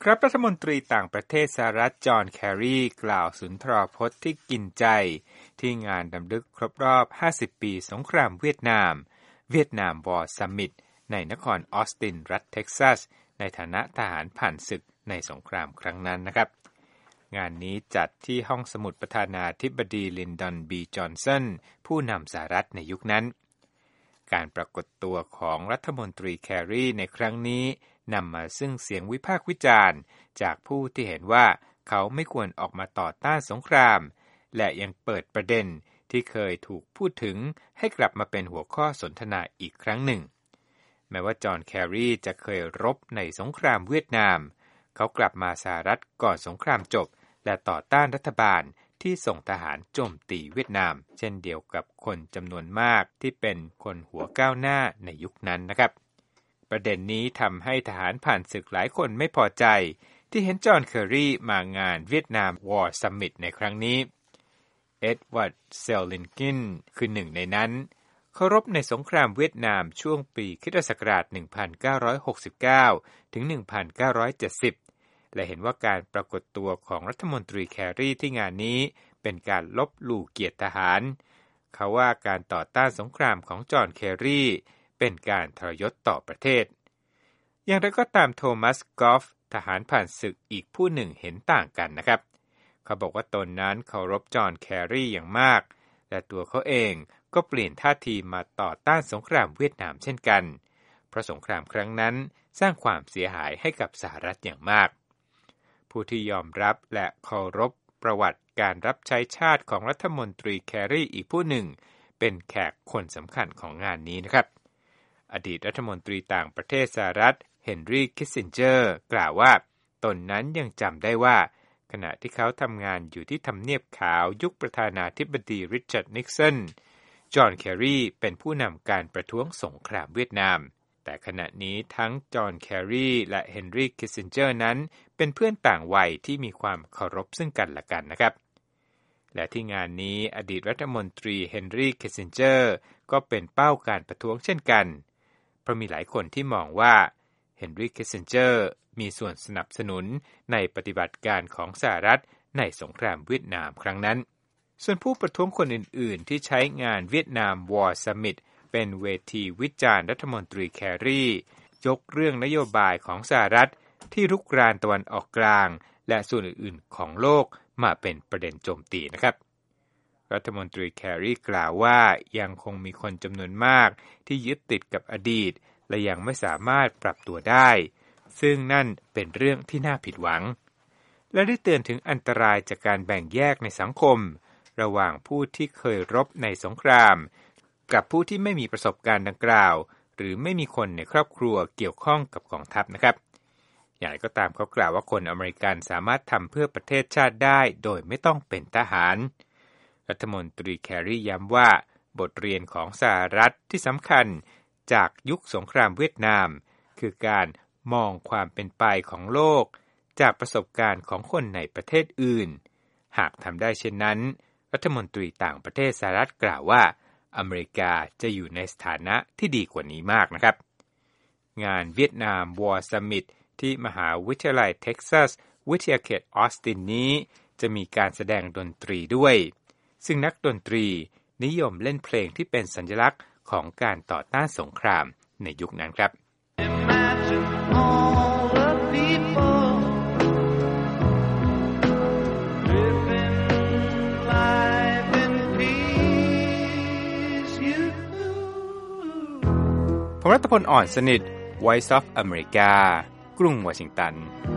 ครับรัฐมนตรีต่างประเทศสหรัฐจอห์นแครีกล่าวสุนทรพจน์ที่กินใจที่งานรำลึกครบรอบ50ปีสงครามเวียดนามวอร์ซัมมิตในนครออสตินรัฐเท็กซัสในฐานะทหารผ่านศึกในสงครามครั้งนั้นนะครับงานนี้จัดที่ห้องสมุดประธานาธิบดีลินดอนบีจอนสันผู้นำสหรัฐในยุคนั้นการปรากฏตัวของรัฐมนตรีแครีในครั้งนี้นำมาซึ่งเสียงวิพากษ์วิจารณ์จากผู้ที่เห็นว่าเขาไม่ควรออกมาต่อต้านสงครามและยังเปิดประเด็นที่เคยถูกพูดถึงให้กลับมาเป็นหัวข้อสนทนาอีกครั้งหนึ่งแม้ว่าจอห์นแครีจะเคยรบในสงครามเวียดนามเขากลับมาสหรัฐก่อนสงครามจบและต่อต้านรัฐบาลที่ส่งทหารโจมตีเวียดนามเช่นเดียวกับคนจำนวนมากที่เป็นคนหัวก้าวหน้าในยุคนั้นนะครับประเด็นนี้ทำให้ทหารผ่านศึกหลายคนไม่พอใจที่เห็นจอห์นแครีมางานเวียดนามวอร์ซัมมิตในครั้งนี้เอ็ดเวิร์ดเซลลินกินคือหนึ่งในนั้นเขารบในสงครามเวียดนามช่วงปีค.ศ. 1969 ถึง 1970 และเห็นว่าการปรากฏตัวของรัฐมนตรีแครีที่งานนี้เป็นการลบหลู่เกียรติทหารเขาว่าการต่อต้านสงครามของจอห์นแครีเป็นการทรยศต่อประเทศอย่างไรก็ตามโทมัสกอฟทหารผ่านศึกอีกผู้หนึ่งเห็นต่างกันนะครับเขาบอกว่าตนนั้นเคารพจอห์นแครีอย่างมากและตัวเขาเองก็เปลี่ยนท่าทีมาต่อต้านสงครามเวียดนามเช่นกันเพราะสงครามครั้งนั้นสร้างความเสียหายให้กับสหรัฐอย่างมากผู้ที่ยอมรับและเคารพประวัติการรับใช้ชาติของรัฐมนตรีแครีอีกผู้หนึ่งเป็นแขกคนสำคัญของงานนี้นะครับอดีตรัฐมนตรีต่างประเทศสหรัฐเฮนรี่คิสซินเจอร์กล่าวว่าตนนั้นยังจำได้ว่าขณะที่เขาทำงานอยู่ที่ทำเนียบขาวยุคประธานาธิบดีริชาร์ดนิกสันจอห์นแครีเป็นผู้นำการประท้วงสงครามเวียดนามแต่ขณะนี้ทั้งจอห์นแครีและเฮนรี่คิสซินเจอร์นั้นเป็นเพื่อนต่างวัยที่มีความเคารพซึ่งกันและกันนะครับและที่งานนี้อดีตรัฐมนตรีเฮนรี่คิสซินเจอร์ก็เป็นเป้าการประท้วงเช่นกันเพราะมีหลายคนที่มองว่าเฮนรี่คิสซินเจอร์มีส่วนสนับสนุนในปฏิบัติการของสหรัฐในสงครามเวียดนามครั้งนั้นส่วนผู้ประท้วงคนอื่นๆที่ใช้งานเวียดนามวอร์ซัมมิตเป็นเวทีวิจารณ์รัฐมนตรีแครียกเรื่องนโยบายของสหรัฐที่รุกรานตะวันออกกลางและส่วนอื่นๆของโลกมาเป็นประเด็นโจมตีนะครับรัฐมนตรีแครีกล่าวว่ายังคงมีคนจำนวนมากที่ยึดติดกับอดีตและยังไม่สามารถปรับตัวได้ซึ่งนั่นเป็นเรื่องที่น่าผิดหวังและได้เตือนถึงอันตรายจากการแบ่งแยกในสังคมระหว่างผู้ที่เคยรบในสงครามกับผู้ที่ไม่มีประสบการณ์ดังกล่าวหรือไม่มีคนในครอบครัวเกี่ยวข้องกับกองทัพนะครับอย่างไรก็ตามเขากล่าวว่าคนอเมริกันสามารถทำเพื่อประเทศชาติได้โดยไม่ต้องเป็นทหารรัฐมนตรีแครีย้ำว่าบทเรียนของสหรัฐที่สำคัญจากยุคสงครามเวียดนามคือการมองความเป็นไปของโลกจากประสบการณ์ของคนในประเทศอื่นหากทำได้เช่นนั้นรัฐมนตรีต่างประเทศสหรัฐกล่าวว่าอเมริกาจะอยู่ในสถานะที่ดีกว่านี้มากนะครับงานเวียดนามวอร์ซัมมิตที่มหาวิทยาลัยเท็กซัสวิทยาเขตออสตินนี้จะมีการแสดงดนตรีด้วยซึ่งนักดนตรีนิยมเล่นเพลงที่เป็นสัญลักษณ์ของการต่อต้านสงครามในยุคนั้นครับผมรัตพล อ่อนสนิท Voice of America กรุงวอชิงตัน